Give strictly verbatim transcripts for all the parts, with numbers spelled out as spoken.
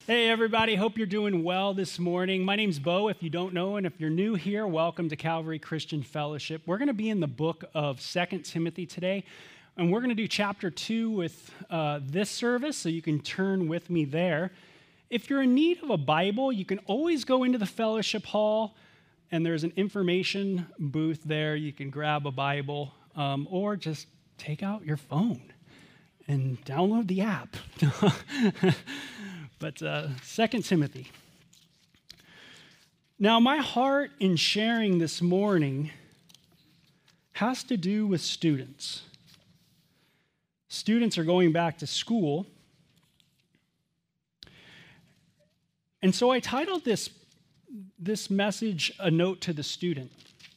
Hey, everybody. Hope you're doing well this morning. My name's Bo, if you don't know, and if you're new here, welcome to Calvary Christian Fellowship. We're going to be in the book of Second Timothy today, and we're going to do chapter two with uh, this service, so you can turn with me there. If you're in need of a Bible, you can always go into the fellowship hall, and there's an information booth there. You can grab a Bible, um, or just take out your phone and download the app. But uh, Second Timothy. Now, my heart in sharing this morning has to do with students. Students are going back to school. And so I titled this, this message, A Note to the Student.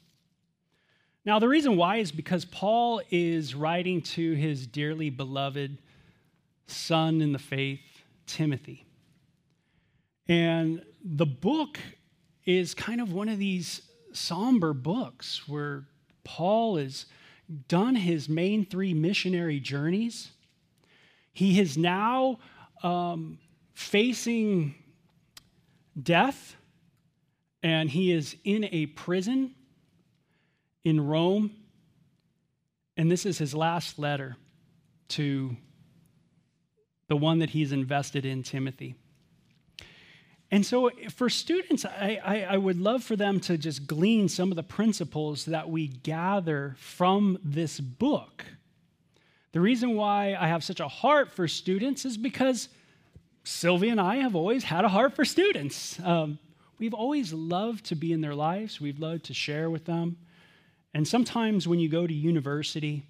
Now, the reason why is because Paul is writing to his dearly beloved son in the faith, Timothy. And the book is kind of one of these somber books where Paul has done his main three missionary journeys. He is now um, facing death, and he is in a prison in Rome. And this is his last letter to the one that he's invested in, Timothy. And so for students, I, I, I would love for them to just glean some of the principles that we gather from this book. The reason why I have such a heart for students is because Sylvia and I have always had a heart for students. Um, we've always loved to be in their lives. We've loved to share with them. And sometimes when you go to university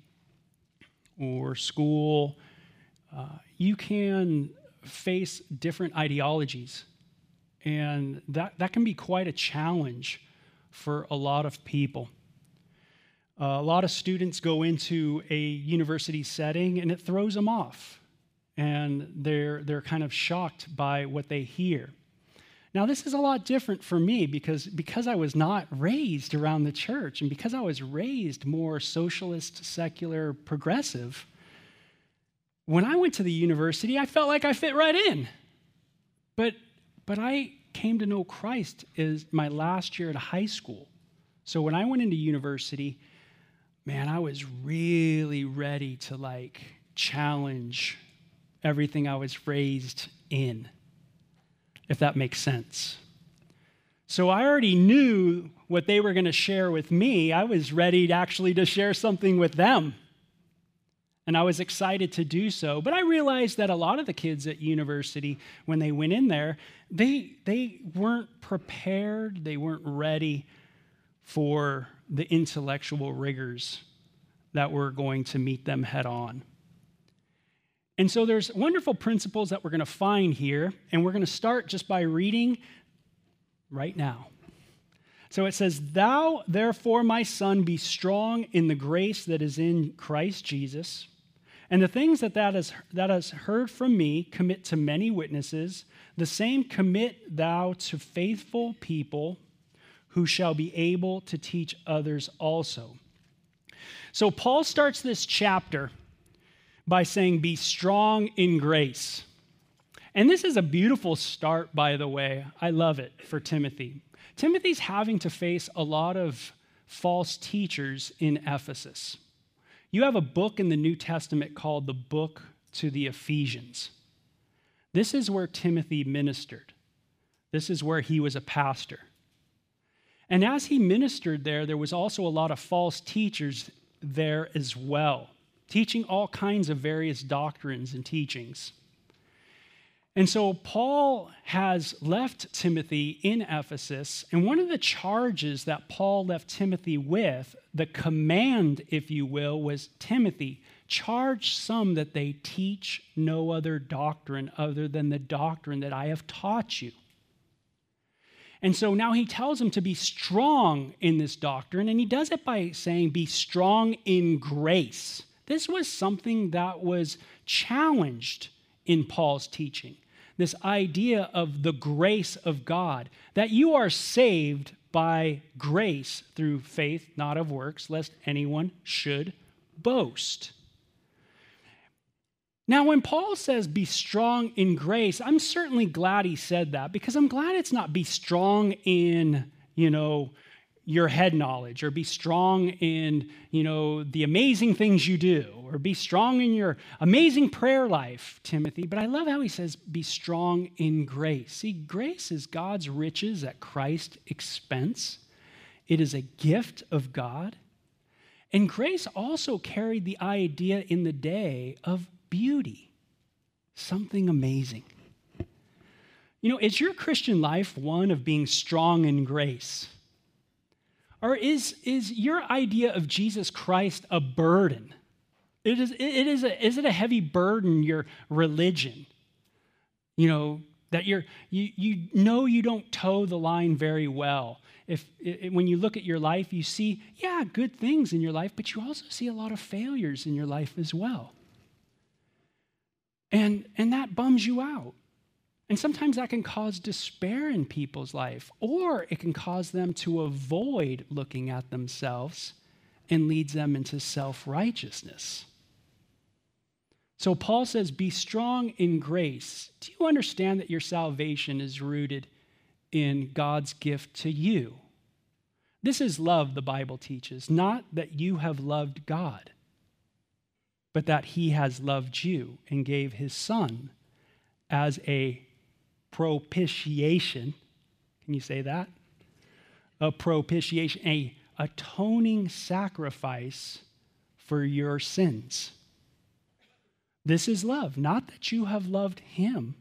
or school, uh, you can face different ideologies. And that, that can be quite a challenge for a lot of people. Uh, a lot of students go into a university setting and it throws them off. And they're, they're kind of shocked by what they hear. Now, this is a lot different for me because, because I was not raised around the church and because I was raised more socialist, secular, progressive. When I went to the university, I felt like I fit right in. But But I came to know Christ as my last year at high school. So when I went into university, man, I was really ready to like challenge everything I was raised in, if that makes sense. So I already knew what they were going to share with me. I was ready to actually to share something with them. And I was excited to do so. But I realized that a lot of the kids at university, when they went in there, they, they weren't prepared. They weren't ready for the intellectual rigors that were going to meet them head on. And so there's wonderful principles that we're going to find here. And we're going to start just by reading right now. So it says, "Thou, therefore, my son, be strong in the grace that is in Christ Jesus. And the things that that has, that has heard from me, commit to many witnesses. The same commit thou to faithful people who shall be able to teach others also." So Paul starts this chapter by saying, be strong in grace. And this is a beautiful start, by the way. I love it for Timothy. Timothy's having to face a lot of false teachers in Ephesus. You have a book in the New Testament called the Book to the Ephesians. This is where Timothy ministered. This is where he was a pastor. And as he ministered there, there was also a lot of false teachers there as well, teaching all kinds of various doctrines and teachings. And so Paul has left Timothy in Ephesus, and one of the charges that Paul left Timothy with, the command, if you will, was, Timothy, charge some that they teach no other doctrine other than the doctrine that I have taught you. And so now he tells him to be strong in this doctrine, and he does it by saying, be strong in grace. This was something that was challenged in Paul's teaching. This idea of the grace of God, that you are saved by grace through faith, not of works, lest anyone should boast. Now, when Paul says be strong in grace, I'm certainly glad he said that, because I'm glad it's not be strong in, you know, your head knowledge, or be strong in, you know, the amazing things you do, or be strong in your amazing prayer life, Timothy. But I love how he says be strong in grace. See, grace is God's riches at Christ's expense. It is a gift of God. And grace also carried the idea in the day of beauty, something amazing. You know, is your Christian life one of being strong in grace? Or is, is your idea of Jesus Christ a burden? It is, it is, a, is it a heavy burden, your religion? You know, that you're, you, you know you don't toe the line very well. If it, when you look at your life, you see, yeah, good things in your life, but you also see a lot of failures in your life as well. And, and that bums you out. And sometimes that can cause despair in people's life, or it can cause them to avoid looking at themselves and leads them into self-righteousness. So Paul says, be strong in grace. Do you understand that your salvation is rooted in God's gift to you? This is love, the Bible teaches, not that you have loved God, but that he has loved you and gave his son as a propitiation. Can you say that? A propitiation, a atoning sacrifice for your sins. This is love, not that you have loved him,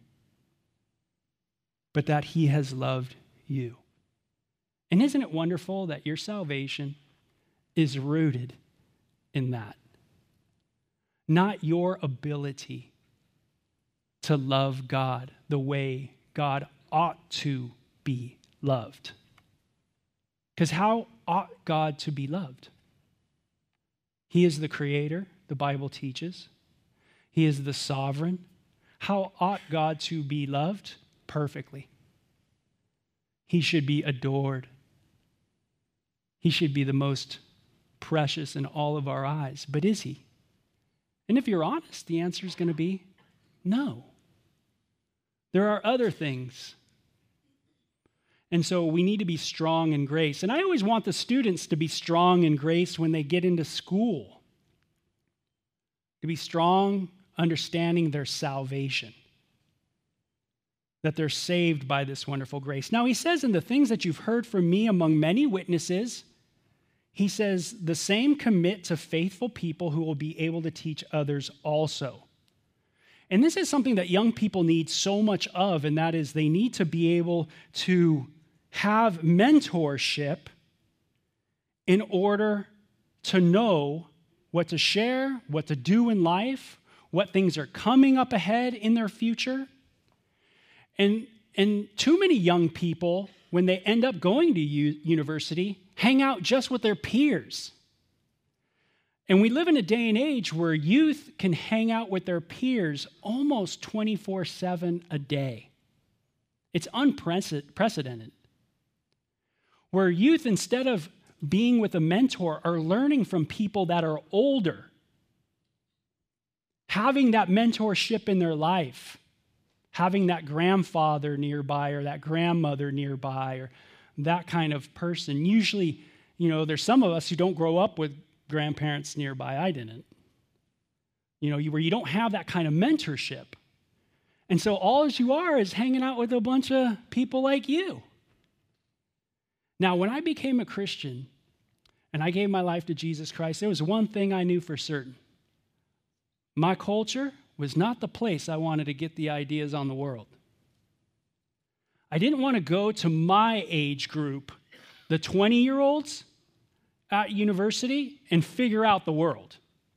but that he has loved you. And isn't it wonderful that your salvation is rooted in that? Not your ability to love God the way God ought to be loved. Because how ought God to be loved? He is the creator, the Bible teaches. He is the sovereign. How ought God to be loved? Perfectly. He should be adored. He should be the most precious in all of our eyes. But is he? And if you're honest, the answer is going to be no. There are other things. And so we need to be strong in grace. And I always want the students to be strong in grace when they get into school. To be strong, understanding their salvation. That they're saved by this wonderful grace. Now he says, in the things that you've heard from me among many witnesses, he says, the same commit to faithful people who will be able to teach others also. And this is something that young people need so much of, and that is they need to be able to have mentorship in order to know what to share, what to do in life, what things are coming up ahead in their future. And, and too many young people, when they end up going to u- university, hang out just with their peers. And we live in a day and age where youth can hang out with their peers almost twenty-four seven a day. It's unprecedented. Where youth, instead of being with a mentor, are learning from people that are older, having that mentorship in their life, having that grandfather nearby or that grandmother nearby or that kind of person. Usually, you know, there's some of us who don't grow up with grandparents nearby. I didn't. You know, where you don't have that kind of mentorship. And so all as you are is hanging out with a bunch of people like you. Now, when I became a Christian and I gave my life to Jesus Christ, there was one thing I knew for certain. My culture was not the place I wanted to get the ideas on the world. I didn't want to go to my age group, the twenty-year-olds at university, and figure out the world.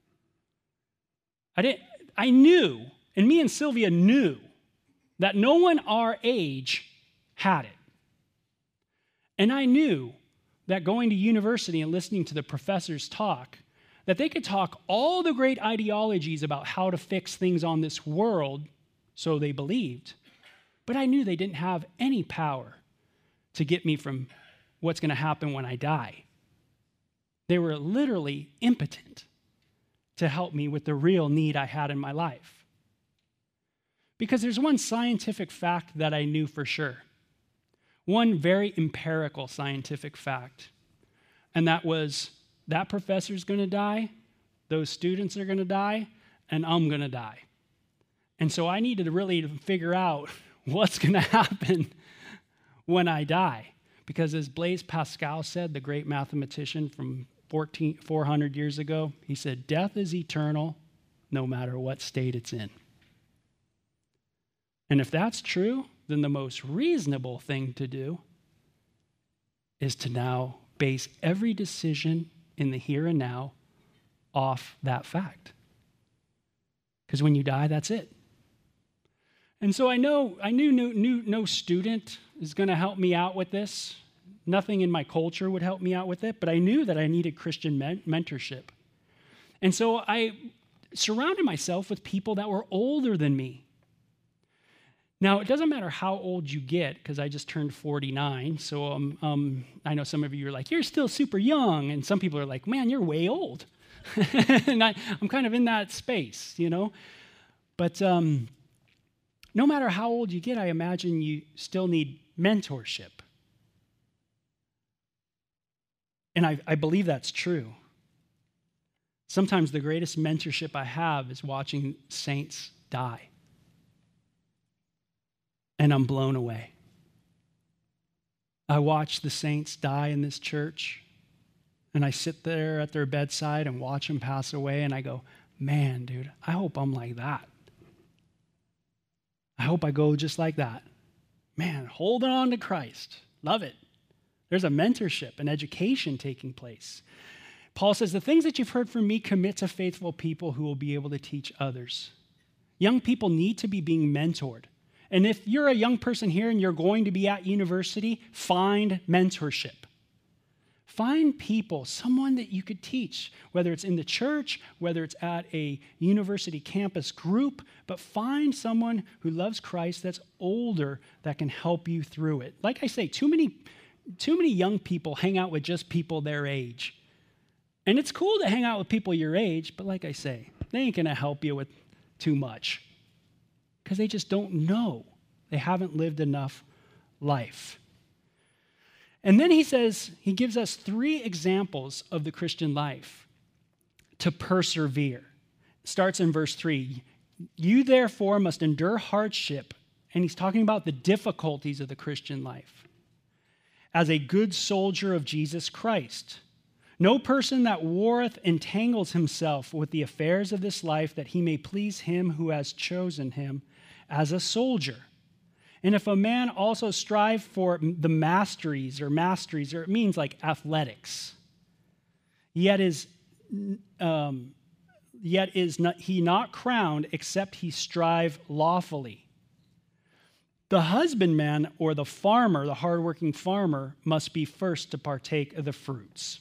I didn't. I knew, and me and Sylvia knew, that no one our age had it. And I knew that going to university and listening to the professors talk, that they could talk all the great ideologies about how to fix things on this world, so they believed. But I knew they didn't have any power to get me from what's going to happen when I die. They were literally impotent to help me with the real need I had in my life. Because there's one scientific fact that I knew for sure. One very empirical scientific fact. And that was, that professor's going to die, those students are going to die, and I'm going to die. And so I needed to really figure out what's going to happen when I die. Because as Blaise Pascal said, the great mathematician from four hundred years ago, he said, death is eternal no matter what state it's in. And if that's true, then the most reasonable thing to do is to now base every decision in the here and now off that fact. Because when you die, that's it. And so I know I knew no, knew no student is going to help me out with this. Nothing in my culture would help me out with it, but I knew that I needed Christian men- mentorship. And so I surrounded myself with people that were older than me. Now, it doesn't matter how old you get, because I just turned forty-nine, so um, um, I know some of you are like, you're still super young, and some people are like, man, you're way old. And I, I'm kind of in that space, you know? But um, no matter how old you get, I imagine you still need mentorship. And I, I believe that's true. Sometimes the greatest mentorship I have is watching saints die. And I'm blown away. I watch the saints die in this church, and I sit there at their bedside and watch them pass away, and I go, man, dude, I hope I'm like that. I hope I go just like that. Man, holding on to Christ. Love it. There's a mentorship, an education taking place. Paul says, the things that you've heard from me, commit to faithful people who will be able to teach others. Young people need to be being mentored. And if you're a young person here and you're going to be at university, find mentorship. Find people, someone that you could teach, whether it's in the church, whether it's at a university campus group, but find someone who loves Christ that's older that can help you through it. Like I say, too many, too many young people hang out with just people their age. And it's cool to hang out with people your age, but like I say, they ain't going to help you with too much. Because they just don't know. They haven't lived enough life. And then he says, he gives us three examples of the Christian life to persevere. It starts in verse three. You therefore must endure hardship. And he's talking about the difficulties of the Christian life. As a good soldier of Jesus Christ. No person that warreth entangles himself with the affairs of this life, that he may please him who has chosen him as a soldier. And if a man also strive for the masteries or masteries, or it means like athletics, yet is um, yet is not, he not crowned except he strive lawfully. The husbandman or the farmer, the hardworking farmer, must be first to partake of the fruits.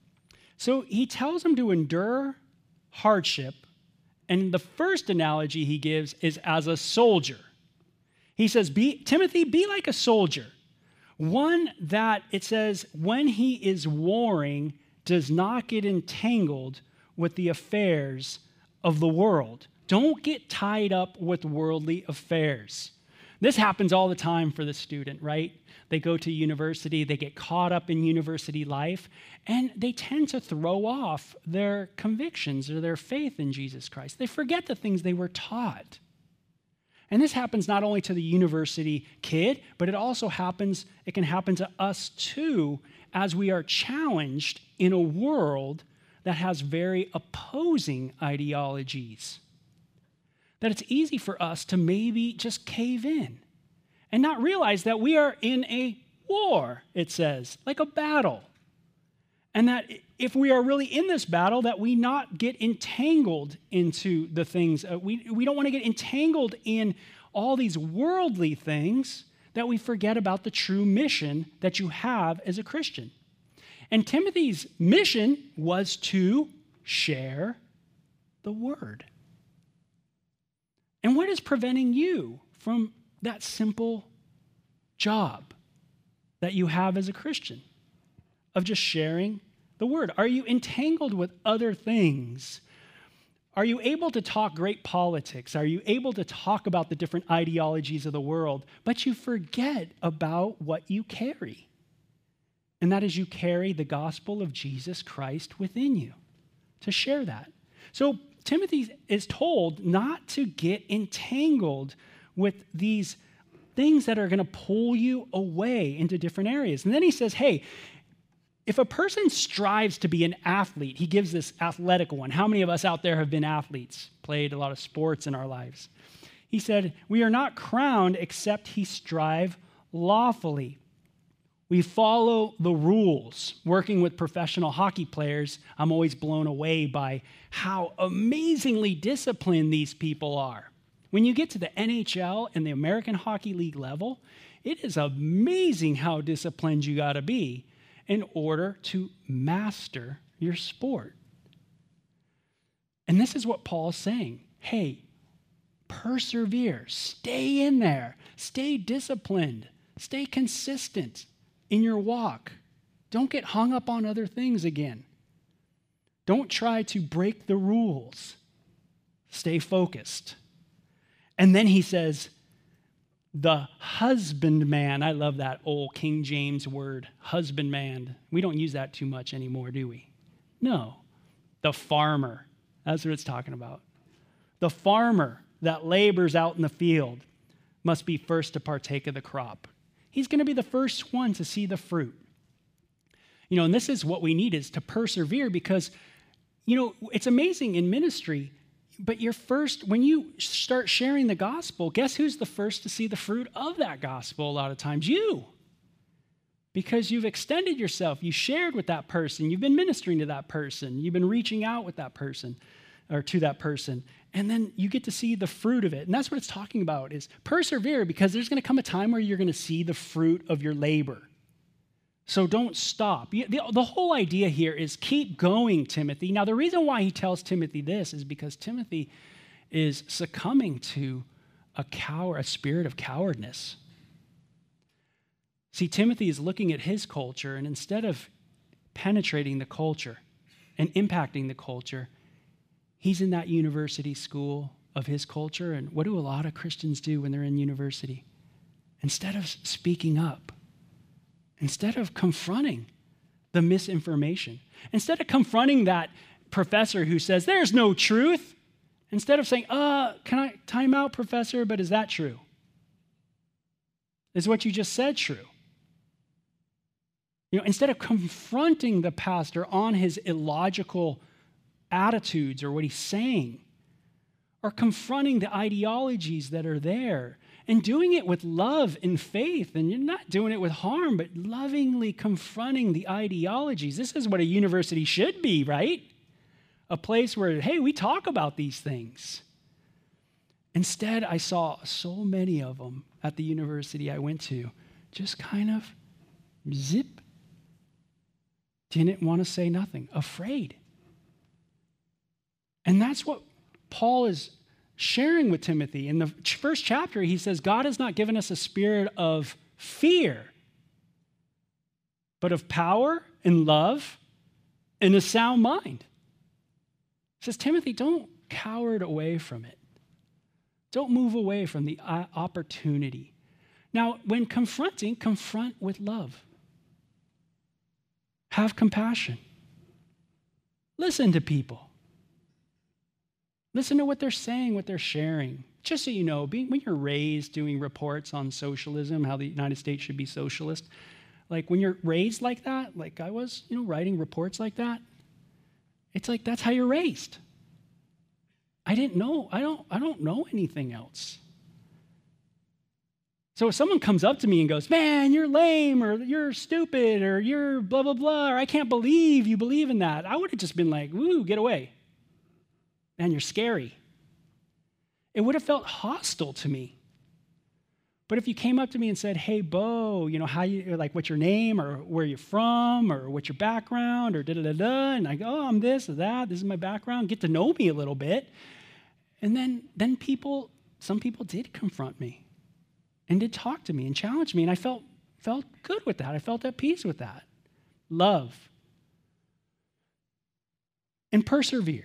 So he tells him to endure hardship. And the first analogy he gives is as a soldier. He says, be, Timothy, be like a soldier. One that, it says, when he is warring, does not get entangled with the affairs of the world. Don't get tied up with worldly affairs. This happens all the time for the student, right? They go to university, they get caught up in university life, and they tend to throw off their convictions or their faith in Jesus Christ. They forget the things they were taught. And this happens not only to the university kid, but it also happens, it can happen to us too, as we are challenged in a world that has very opposing ideologies. That it's easy for us to maybe just cave in and not realize that we are in a war, it says, like a battle. And that if we are really in this battle, that we not get entangled into the things. Uh, we, we don't want to get entangled in all these worldly things, that we forget about the true mission that you have as a Christian. And Timothy's mission was to share the word. And what is preventing you from that simple job that you have as a Christian of just sharing the word? Are you entangled with other things? Are you able to talk great politics? Are you able to talk about the different ideologies of the world, but you forget about what you carry? And that is you carry the gospel of Jesus Christ within you, to share that. So Timothy is told not to get entangled with these things that are going to pull you away into different areas. And then he says, hey, if a person strives to be an athlete, he gives this athletic one. How many of us out there have been athletes, played a lot of sports in our lives? He said, we are not crowned except he strive lawfully. We follow the rules. Working with professional hockey players, I'm always blown away by how amazingly disciplined these people are. When you get to the N H L and the American Hockey League level, it is amazing how disciplined you got to be in order to master your sport. And this is what Paul's saying. Hey, persevere, stay in there, stay disciplined, stay consistent in your walk. Don't get hung up on other things again. Don't try to break the rules. Stay focused. And then he says, the husbandman, I love that old King James word, husbandman. We don't use that too much anymore, do we? No. The farmer, that's what it's talking about. The farmer that labors out in the field must be first to partake of the crop. He's going to be the first one to see the fruit. You know, and this is what we need, is to persevere, because, you know, it's amazing in ministry. But you're first, when you start sharing the gospel, guess who's the first to see the fruit of that gospel a lot of times? You. Because you've extended yourself. You shared with that person. You've been ministering to that person. You've been reaching out with that person or to that person. And then you get to see the fruit of it. And that's what it's talking about, is persevere, because there's going to come a time where you're going to see the fruit of your labor. So don't stop. The, the whole idea here is keep going, Timothy. Now, the reason why he tells Timothy this is because Timothy is succumbing to a coward, a spirit of cowardness. See, Timothy is looking at his culture, and instead of penetrating the culture and impacting the culture, he's in that university school of his culture. And what do a lot of Christians do when they're in university? Instead of speaking up, instead of confronting the misinformation, instead of confronting that professor who says, there's no truth, instead of saying, uh, can I time out, professor, but is that true? Is what you just said true? You know, instead of confronting the pastor on his illogical attitudes or what he's saying, or confronting the ideologies that are there, and doing it with love and faith, and you're not doing it with harm, but lovingly confronting the ideologies. This is what a university should be, right? A place where, hey, we talk about these things. Instead, I saw so many of them at the university I went to just kind of zip, didn't want to say nothing, afraid. And that's what Paul is sharing with Timothy. In the first chapter, he says, God has not given us a spirit of fear, but of power and love and a sound mind. He says, Timothy, don't cower away from it. Don't move away from the opportunity. Now, when confronting, confront with love. Have compassion. Listen to people. Listen to what they're saying, what they're sharing. Just so you know, being, when you're raised doing reports on socialism, how the United States should be socialist, like when you're raised like that, like I was, you know, writing reports like that, it's like that's how you're raised. I didn't know. I don't, I don't know anything else. So if someone comes up to me and goes, man, you're lame, or you're stupid, or you're blah, blah, blah, or I can't believe you believe in that, I would have just been like, woo, get away. Man, you're scary. It would have felt hostile to me. But if you came up to me and said, hey, Bo, you know, how you, like, what's your name, or where you're from, or what's your background, or da-da-da-da, and I go, oh, I'm this or that, this is my background, get to know me a little bit. And then, then people, some people did confront me and did talk to me and challenge me, and I felt, felt good with that. I felt at peace with that. Love. And persevere.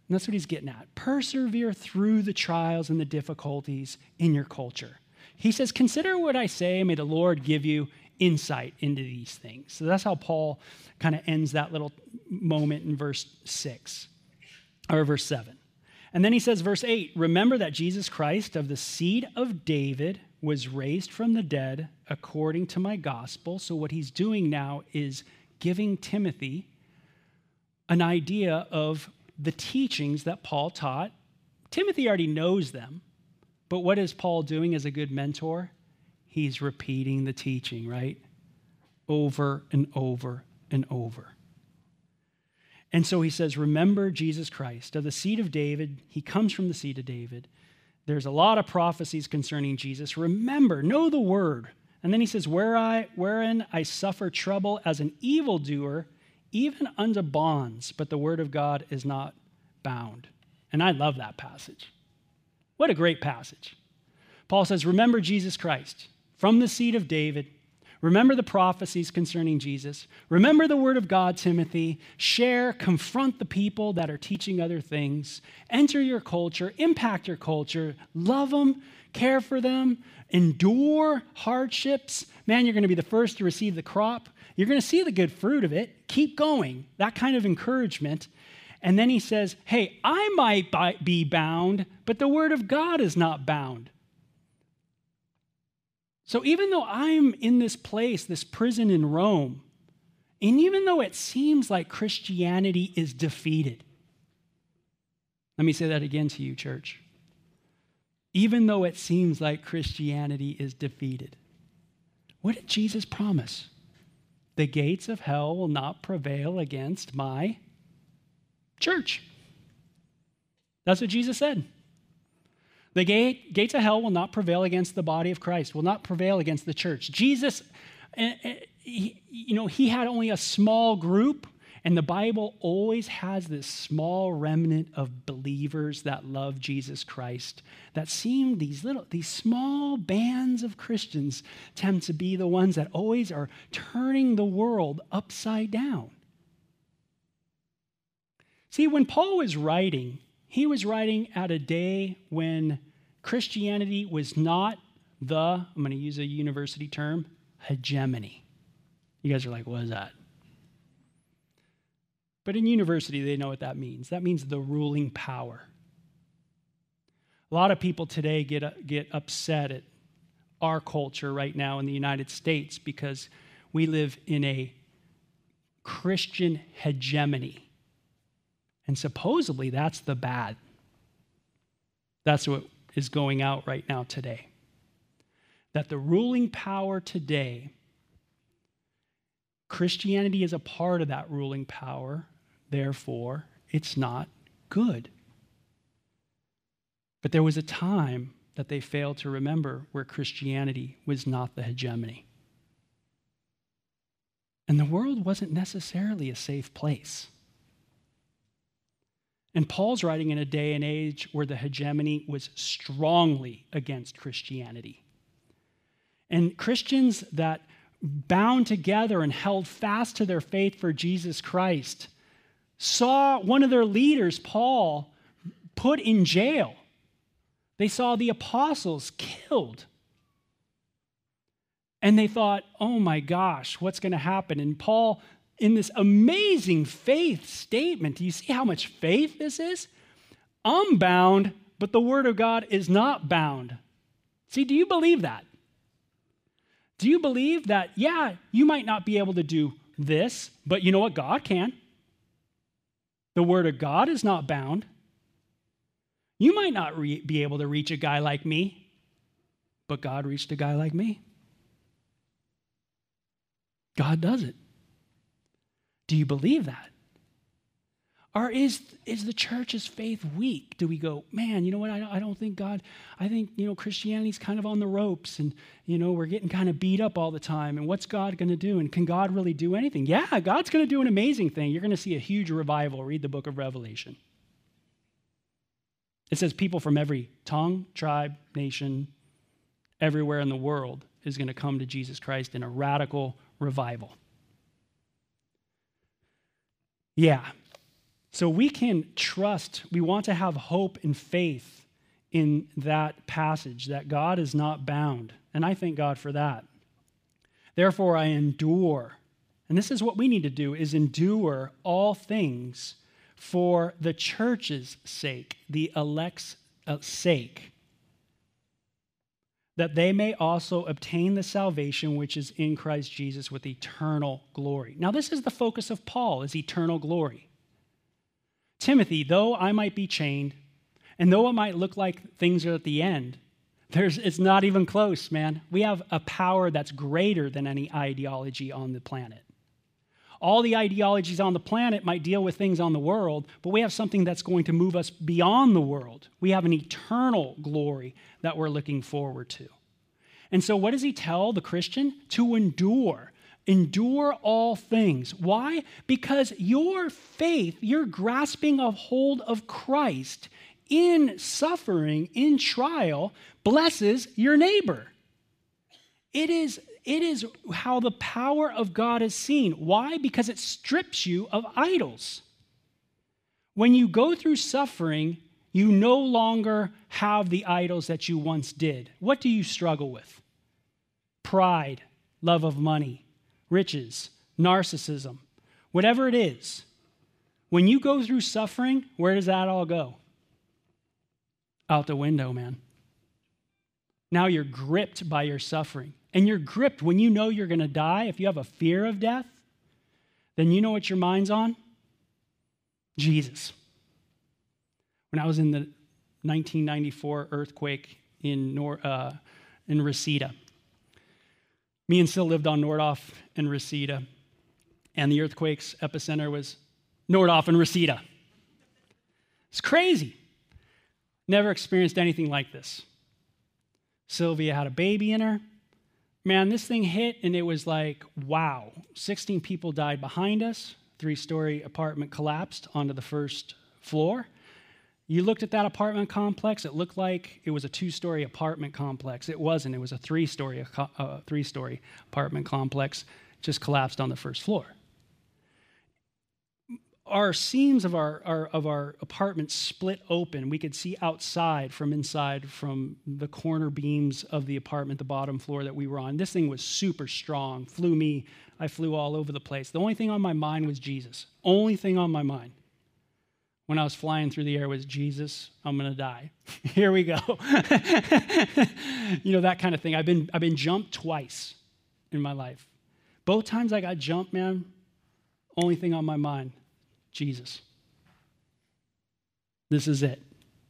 And that's what he's getting at. Persevere through the trials and the difficulties in your culture. He says, consider what I say. May the Lord give you insight into these things. So that's how Paul kind of ends that little moment in verse six, or verse seven. And then he says, verse eight, remember that Jesus Christ of the seed of David was raised from the dead according to my gospel. So what he's doing now is giving Timothy an idea of the teachings that Paul taught. Timothy already knows them, but what is Paul doing as a good mentor? He's repeating the teaching, right? Over and over and over. And so he says, remember Jesus Christ, of the seed of David. He comes from the seed of David. There's a lot of prophecies concerning Jesus. Remember, know the word. And then he says, Where I, wherein I suffer trouble as an evildoer, even unto bonds, but the word of God is not bound. And I love that passage. What a great passage. Paul says, remember Jesus Christ from the seed of David. Remember the prophecies concerning Jesus. Remember the word of God, Timothy. Share, confront the people that are teaching other things. Enter your culture, impact your culture, love them, care for them, endure hardships. Man, you're going to be the first to receive the crop. You're going to see the good fruit of it. Keep going. That kind of encouragement. And then he says, hey, I might be bound, but the word of God is not bound. So even though I'm in this place, this prison in Rome, and even though it seems like Christianity is defeated, let me say that again to you, church. Even though it seems like Christianity is defeated, what did Jesus promise? The gates of hell will not prevail against my church. That's what Jesus said. The gate, gates of hell will not prevail against the body of Christ, will not prevail against the church. Jesus, he, you know, he had only a small group, and the Bible always has this small remnant of believers that love Jesus Christ, that seem these little, these small bands of Christians tend to be the ones that always are turning the world upside down. See, when Paul was writing, he was writing at a day when Christianity was not the, I'm going to use a university term, hegemony. You guys are like, what is that? But in university, they know what that means. That means the ruling power. A lot of people today get, get upset at our culture right now in the United States because we live in a Christian hegemony. And supposedly that's the bad. That's what is going out right now today. That the ruling power today, Christianity is a part of that ruling power, therefore it's not good. But there was a time that they failed to remember where Christianity was not the hegemony. And the world wasn't necessarily a safe place. And Paul's writing in a day and age where the hegemony was strongly against Christianity. And Christians that bound together and held fast to their faith for Jesus Christ saw one of their leaders, Paul, put in jail. They saw the apostles killed. And they thought, oh my gosh, what's going to happen? And Paul, in this amazing faith statement, do you see how much faith this is? I'm bound, but the word of God is not bound. See, do you believe that? Do you believe that, yeah, you might not be able to do this, but you know what? God can. The word of God is not bound. You might not re- be able to reach a guy like me, but God reached a guy like me. God does it. Do you believe that? Or is, is the church's faith weak? Do we go, man, you know what, I, I don't think God, I think, you know, Christianity's kind of on the ropes and, you know, we're getting kind of beat up all the time. And what's God going to do? And can God really do anything? Yeah, God's going to do an amazing thing. You're going to see a huge revival. Read the book of Revelation. It says people from every tongue, tribe, nation, everywhere in the world is going to come to Jesus Christ in a radical revival. Yeah. So we can trust, we want to have hope and faith in that passage, that God is not bound. And I thank God for that. Therefore, I endure. And this is what we need to do, is endure all things for the church's sake, the elect's sake, that they may also obtain the salvation which is in Christ Jesus with eternal glory. Now, this is the focus of Paul, is eternal glory. Timothy, though I might be chained, and though it might look like things are at the end, there's, it's not even close, man. We have a power that's greater than any ideology on the planet. All the ideologies on the planet might deal with things on the world, but we have something that's going to move us beyond the world. We have an eternal glory that we're looking forward to. And so what does he tell the Christian? To endure. Endure all things. Why? Because your faith, your grasping of hold of Christ in suffering, in trial, blesses your neighbor. It is It is how the power of God is seen. Why? Because it strips you of idols. When you go through suffering, you no longer have the idols that you once did. What do you struggle with? Pride, love of money, riches, narcissism, whatever it is. When you go through suffering, where does that all go? Out the window, man. Now you're gripped by your suffering. And you're gripped when you know you're going to die. If you have a fear of death, then you know what your mind's on? Jesus. When I was in the nineteen ninety-four earthquake in Nor- uh, in Reseda, me and Sil lived on Nordhoff and Reseda, and the earthquake's epicenter was Nordhoff and Reseda. It's crazy. Never experienced anything like this. Sylvia had a baby in her. Man, this thing hit, and it was like, wow. sixteen people died behind us. Three-story apartment collapsed onto the first floor. You looked at that apartment complex, it looked like it was a two-story apartment complex. It wasn't. It was a three-story, uh, three-story apartment complex, just collapsed on the first floor. Our seams of our, our of our apartment split open. We could see outside from inside from the corner beams of the apartment, the bottom floor that we were on. This thing was super strong. Flew me. I flew all over the place. The only thing on my mind was Jesus. Only thing on my mind when I was flying through the air was, Jesus, I'm going to die. Here we go. You know, that kind of thing. I've been I've been jumped twice in my life. Both times I got jumped, man, only thing on my mind, Jesus. This is it.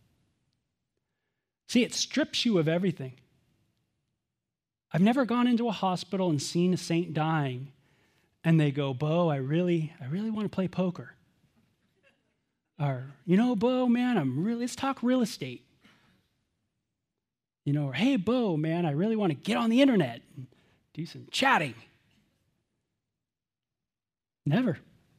See, it strips you of everything. I've never gone into a hospital and seen a saint dying, and they go, Bo, I really, I really want to play poker. Or, you know, Bo, man, I'm really, let's talk real estate. You know, or, hey, Bo, man, I really want to get on the internet and do some chatting. Never.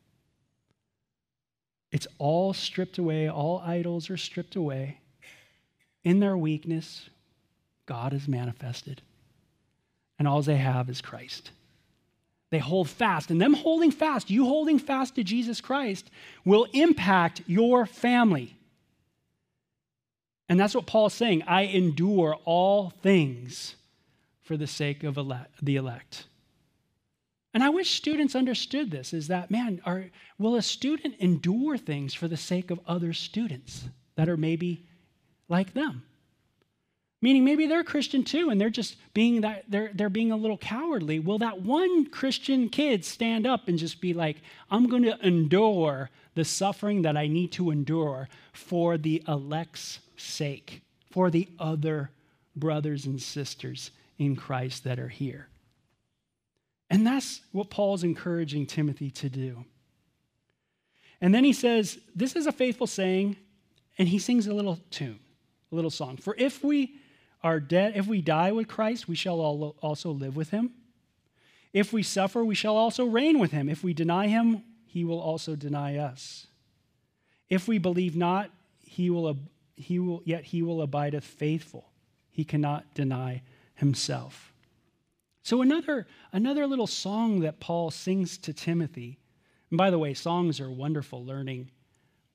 It's all stripped away. All idols are stripped away. In their weakness, God is manifested. And all they have is Christ. They hold fast. And them holding fast, you holding fast to Jesus Christ, will impact your family. And that's what Paul's saying. I endure all things for the sake of elect, the elect. And I wish students understood this, is that, man, are, will a student endure things for the sake of other students that are maybe like them? Meaning maybe they're Christian too, and they're just being that they're they're being a little cowardly. Will that one Christian kid stand up and just be like, I'm going to endure the suffering that I need to endure for the elect's sake, for the other brothers and sisters in Christ that are here? And that's what Paul's encouraging Timothy to do. And then he says, this is a faithful saying, and he sings a little tune, a little song. For if we are dead, if we die with Christ, we shall also live with him. If we suffer, we shall also reign with him. If we deny him, he will also deny us. If we believe not, he will, he will yet he will abideth faithful. He cannot deny himself. So another, another little song that Paul sings to Timothy, and by the way, songs are wonderful learning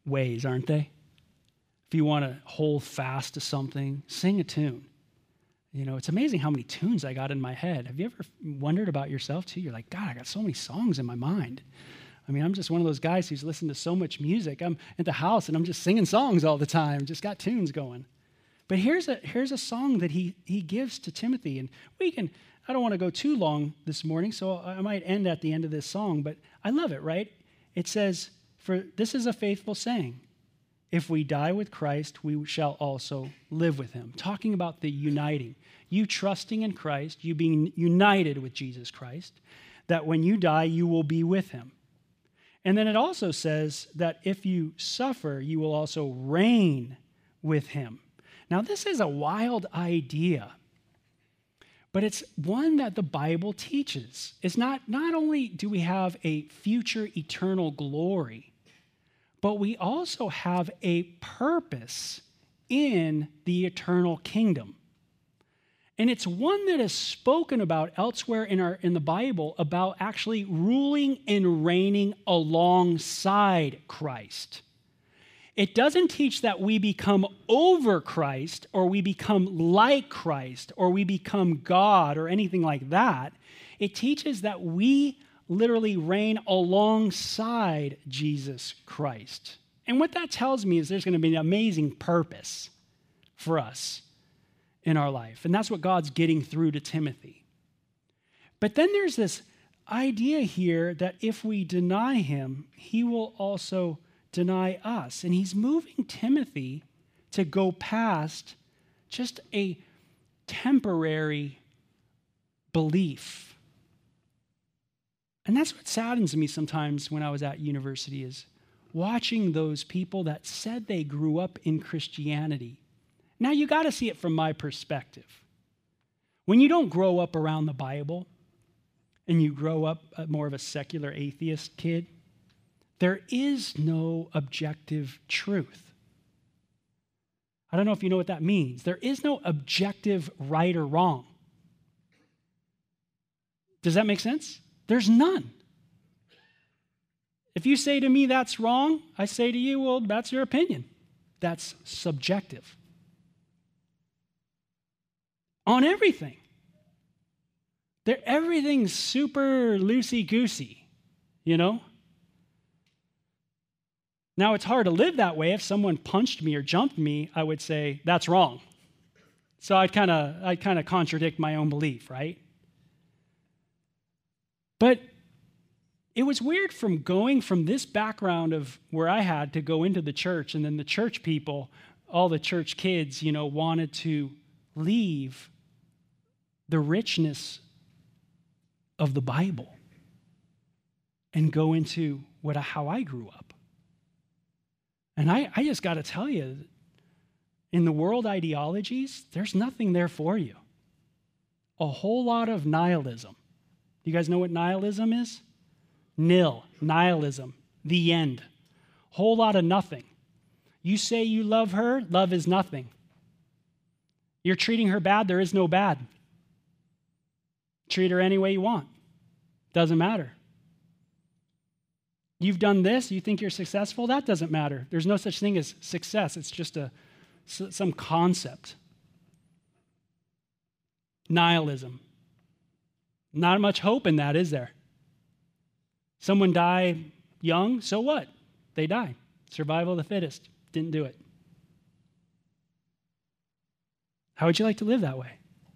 ways, aren't they? If you want to hold fast to something, sing a tune. You know, it's amazing how many tunes I got in my head. Have you ever wondered about yourself too? You're like, God, I got so many songs in my mind. I mean, I'm just one of those guys who's listened to so much music. I'm at the house and I'm just singing songs all the time, just got tunes going. But here's a here's a song that he he gives to Timothy. And we can, I don't want to go too long this morning, so I might end at the end of this song, but I love it, right? It says, for this is a faithful saying, if we die with Christ, we shall also live with him. Talking about the uniting. You trusting in Christ, you being united with Jesus Christ, that when you die, you will be with him. And then it also says that if you suffer, you will also reign with him. Now, this is a wild idea, but it's one that the Bible teaches. It's not, not only do we have a future eternal glory, but we also have a purpose in the eternal kingdom. And it's one that is spoken about elsewhere in our in the Bible about actually ruling and reigning alongside Christ. It doesn't teach that we become over Christ or we become like Christ or we become God or anything like that. It teaches that we literally reign alongside Jesus Christ. And what that tells me is there's going to be an amazing purpose for us in our life. And that's what God's getting through to Timothy. But then there's this idea here that if we deny him, he will also deny us. And he's moving Timothy to go past just a temporary belief. And that's what saddens me sometimes when I was at university is watching those people that said they grew up in Christianity. Now, you got to see it from my perspective. When you don't grow up around the Bible and you grow up more of a secular atheist kid, there is no objective truth. I don't know if you know what that means. There is no objective right or wrong. Does that make sense? There's none. If you say to me that's wrong, I say to you, well, that's your opinion. That's subjective. On everything. They're, everything's super loosey-goosey, you know? Now, it's hard to live that way. If someone punched me or jumped me, I would say, that's wrong. So I'd kind of I'd kind of contradict my own belief, right? But it was weird from going from this background of where I had to go into the church, and then the church people, all the church kids, you know, wanted to leave the richness of the Bible and go into what how I grew up. And I, I just got to tell you, in the world ideologies, there's nothing there for you. A whole lot of nihilism. You guys know what nihilism is? Nil, nihilism, the end. Whole lot of nothing. You say you love her, love is nothing. You're treating her bad, there is no bad. Treat her any way you want. Doesn't matter. You've done this, you think you're successful, that doesn't matter. There's no such thing as success. It's just a some concept. Nihilism. Not much hope in that, is there? Someone die young, so what? They die. Survival of the fittest. Didn't do it. How would you like to live that way?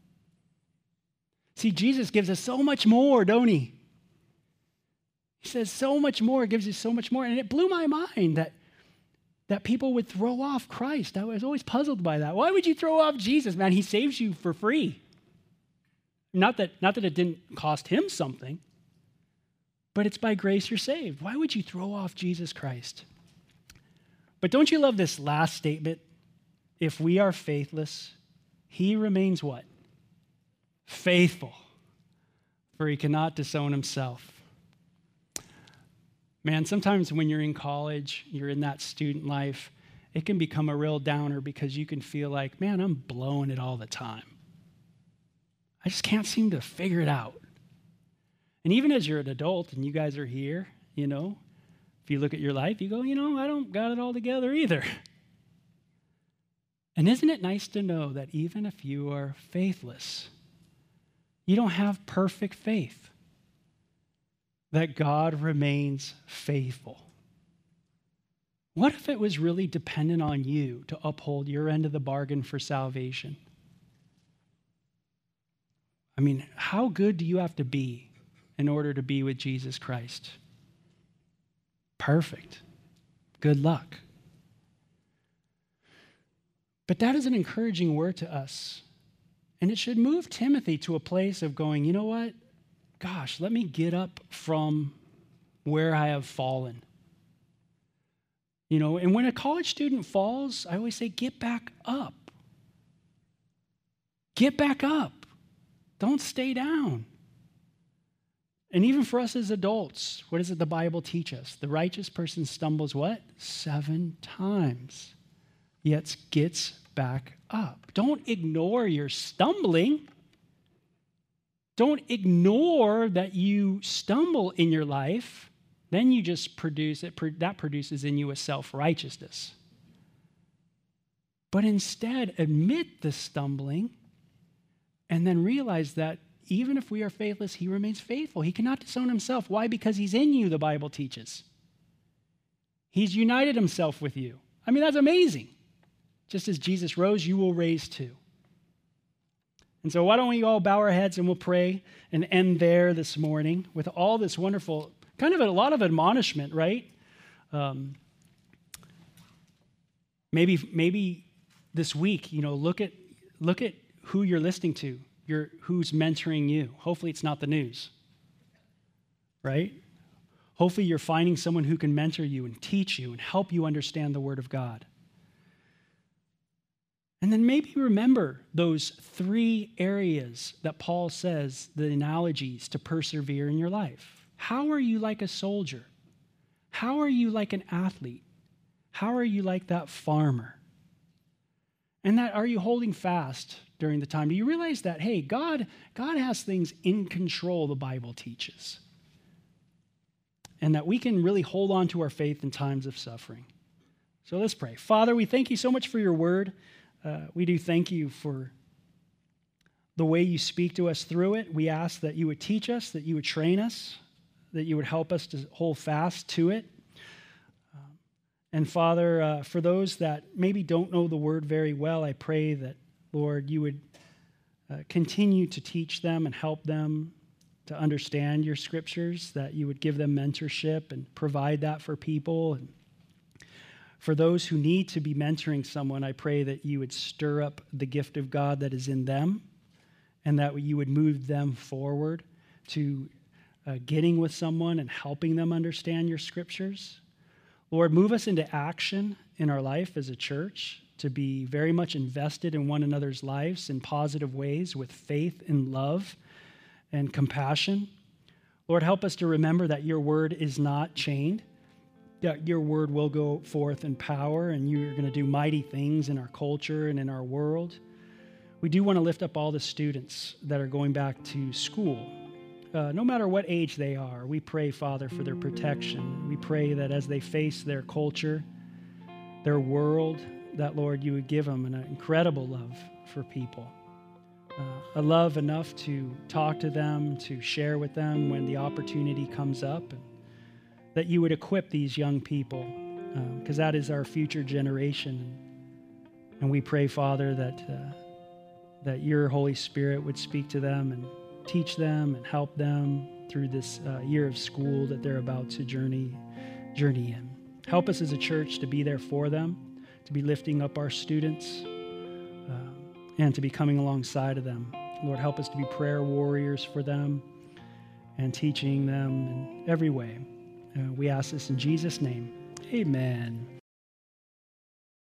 See, Jesus gives us so much more, don't he? He says so much more, gives you so much more. And it blew my mind that, that people would throw off Christ. I was always puzzled by that. Why would you throw off Jesus, man? He saves you for free. Not that, not that it didn't cost him something, but it's by grace you're saved. Why would you throw off Jesus Christ? But don't you love this last statement? If we are faithless, he remains what? Faithful, for he cannot disown himself. Man, sometimes when you're in college, you're in that student life, it can become a real downer because you can feel like, man, I'm blowing it all the time. I just can't seem to figure it out. And even as you're an adult and you guys are here, you know, If you look at your life, you go, you know, I don't got it all together either. And isn't it nice to know that even if you are faithless, you don't have perfect faith, that God remains faithful? What if it was really dependent on you to uphold your end of the bargain for salvation? I mean, how good do you have to be in order to be with Jesus Christ? Perfect. Good luck. But that is an encouraging word to us. And it should move Timothy to a place of going, you know what? Gosh, let me get up from where I have fallen. You know, and when a college student falls, I always say, get back up. Get back up. Don't stay down. And even for us as adults, what does the Bible teach us? The righteous person stumbles what? Seven times, yet gets back up. Don't ignore your stumbling. Don't ignore that you stumble in your life. Then you just produce it, that produces in you a self-righteousness. But instead, admit the stumbling and then realize that even if we are faithless, he remains faithful. He cannot disown himself. Why? Because he's in you, the Bible teaches. He's united himself with you. I mean, that's amazing. Just as Jesus rose, you will raise too. And so why don't we all bow our heads and we'll pray and end there this morning with all this wonderful, kind of a lot of admonishment, right? Um, maybe, maybe this week, you know, look at look at who you're listening to, your, who's mentoring you. Hopefully it's not the news, right? Hopefully you're finding someone who can mentor you and teach you and help you understand the Word of God. And then maybe remember those three areas that Paul says, the analogies to persevere in your life. How are you like a soldier? How are you like an athlete? How are you like that farmer? And that, are you holding fast during the time? Do you realize that, hey, God, God has things in control, the Bible teaches. And that we can really hold on to our faith in times of suffering. So let's pray. Father, we thank you so much for your word. Uh, we do thank you for the way you speak to us through it. We ask that you would teach us, that you would train us, that you would help us to hold fast to it. Um, and Father, uh, for those that maybe don't know the word very well, I pray that, Lord, you would uh, continue to teach them and help them to understand your scriptures, that you would give them mentorship and provide that for people. And for those who need to be mentoring someone, I pray that you would stir up the gift of God that is in them and that you would move them forward to uh, getting with someone and helping them understand your scriptures. Lord, move us into action in our life as a church to be very much invested in one another's lives in positive ways with faith and love and compassion. Lord, help us to remember that your word is not chained. That your word will go forth in power, and you're going to do mighty things in our culture and in our world. We do want to lift up all the students that are going back to school, uh, no matter what age they are. We pray, Father, for their protection. We pray that as they face their culture, their world, that, Lord, you would give them an incredible love for people, uh, a love enough to talk to them, to share with them when the opportunity comes up, and that you would equip these young people, because um, that is our future generation. And we pray, Father, that uh, that your Holy Spirit would speak to them and teach them and help them through this uh, year of school that they're about to journey, journey in. Help us as a church to be there for them, to be lifting up our students, uh, and to be coming alongside of them. Lord, help us to be prayer warriors for them and teaching them in every way. Uh, we ask this in Jesus' name. Amen.